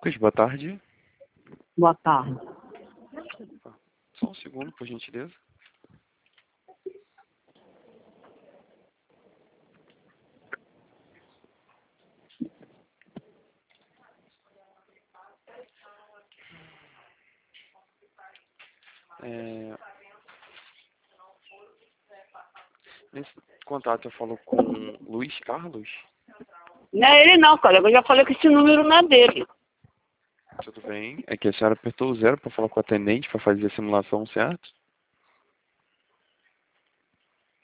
Lucas, boa tarde. Boa tarde. Só um segundo, por gentileza. Nesse contato eu falo com Luiz Carlos. Não é ele não, colega. Eu já falei que esse número não é dele. Tudo bem? É que a senhora apertou o 0 para falar com o atendente para fazer a simulação, certo?